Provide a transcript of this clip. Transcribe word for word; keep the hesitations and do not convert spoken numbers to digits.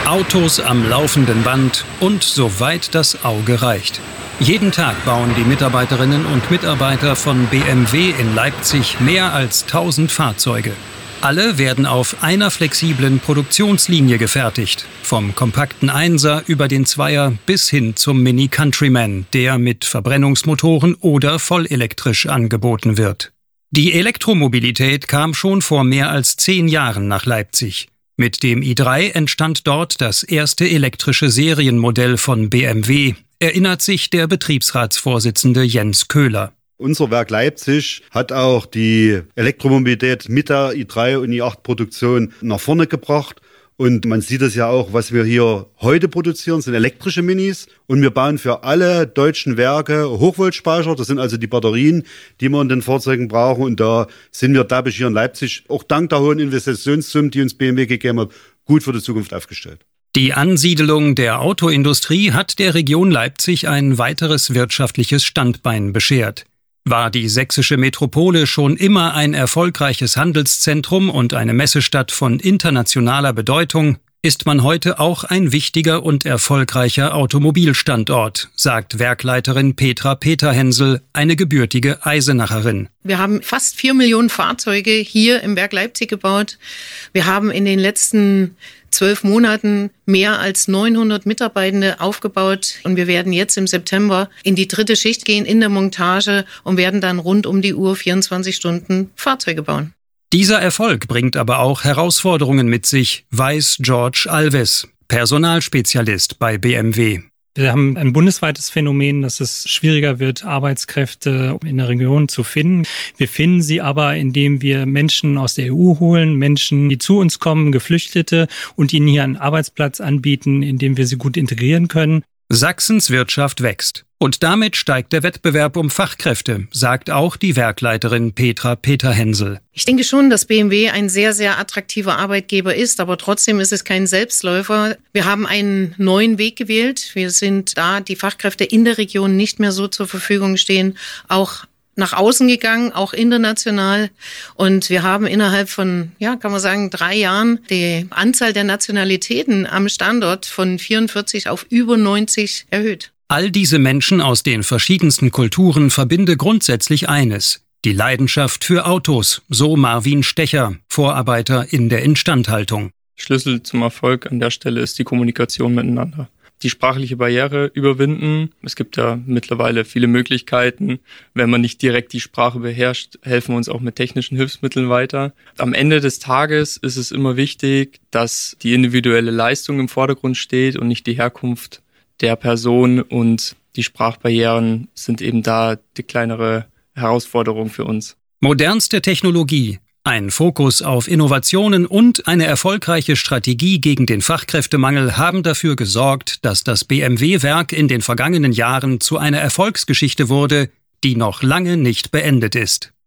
Autos am laufenden Band und soweit das Auge reicht. Jeden Tag bauen die Mitarbeiterinnen und Mitarbeiter von B M W in Leipzig mehr als tausend Fahrzeuge. Alle werden auf einer flexiblen Produktionslinie gefertigt. Vom kompakten Einser über den Zweier bis hin zum Mini Countryman, der mit Verbrennungsmotoren oder vollelektrisch angeboten wird. Die Elektromobilität kam schon vor mehr als zehn Jahren nach Leipzig. Mit dem i drei entstand dort das erste elektrische Serienmodell von B M W, erinnert sich der Betriebsratsvorsitzende Jens Köhler. Unser Werk Leipzig hat auch die Elektromobilität mit der i drei und i acht Produktion nach vorne gebracht. Und man sieht es ja auch, was wir hier heute produzieren, sind elektrische Minis. Und wir bauen für alle deutschen Werke Hochvoltspeicher. Das sind also die Batterien, die wir in den Fahrzeugen brauchen. Und da sind wir dadurch hier in Leipzig, auch dank der hohen Investitionssummen, die uns B M W gegeben hat, gut für die Zukunft aufgestellt. Die Ansiedelung der Autoindustrie hat der Region Leipzig ein weiteres wirtschaftliches Standbein beschert. War die sächsische Metropole schon immer ein erfolgreiches Handelszentrum und eine Messestadt von internationaler Bedeutung, ist man heute auch ein wichtiger und erfolgreicher Automobilstandort, sagt Werkleiterin Petra Peterhensel, eine gebürtige Eisenacherin. Wir haben fast vier Millionen Fahrzeuge hier im Werk Leipzig gebaut. Wir haben in den letzten zwölf Monaten mehr als neunhundert Mitarbeitende aufgebaut und wir werden jetzt im September in die dritte Schicht gehen in der Montage und werden dann rund um die Uhr vierundzwanzig Stunden Fahrzeuge bauen. Dieser Erfolg bringt aber auch Herausforderungen mit sich, weiß George Alves, Personalspezialist bei B M W. Wir haben ein bundesweites Phänomen, dass es schwieriger wird, Arbeitskräfte in der Region zu finden. Wir finden sie aber, indem wir Menschen aus der E U holen, Menschen, die zu uns kommen, Geflüchtete, und ihnen hier einen Arbeitsplatz anbieten, in dem wir sie gut integrieren können. Sachsens Wirtschaft wächst. Und damit steigt der Wettbewerb um Fachkräfte, sagt auch die Werkleiterin Petra Peterhensel. Ich denke schon, dass B M W ein sehr, sehr attraktiver Arbeitgeber ist, aber trotzdem ist es kein Selbstläufer. Wir haben einen neuen Weg gewählt. Wir sind da, die Fachkräfte in der Region nicht mehr so zur Verfügung stehen, auch nach außen gegangen, auch international. Und wir haben innerhalb von, ja, kann man sagen, drei Jahren die Anzahl der Nationalitäten am Standort von vierundvierzig auf über neunzig erhöht. All diese Menschen aus den verschiedensten Kulturen verbinde grundsätzlich eines: die Leidenschaft für Autos, so Marvin Stecher, Vorarbeiter in der Instandhaltung. Schlüssel zum Erfolg an der Stelle ist die Kommunikation miteinander. Die sprachliche Barriere überwinden. Es gibt ja mittlerweile viele Möglichkeiten. Wenn man nicht direkt die Sprache beherrscht, helfen wir uns auch mit technischen Hilfsmitteln weiter. Am Ende des Tages ist es immer wichtig, dass die individuelle Leistung im Vordergrund steht und nicht die Herkunft der Person. Und die Sprachbarrieren sind eben da die kleinere Herausforderung für uns. Modernste Technologie, ein Fokus auf Innovationen und eine erfolgreiche Strategie gegen den Fachkräftemangel haben dafür gesorgt, dass das B M W-Werk in den vergangenen Jahren zu einer Erfolgsgeschichte wurde, die noch lange nicht beendet ist.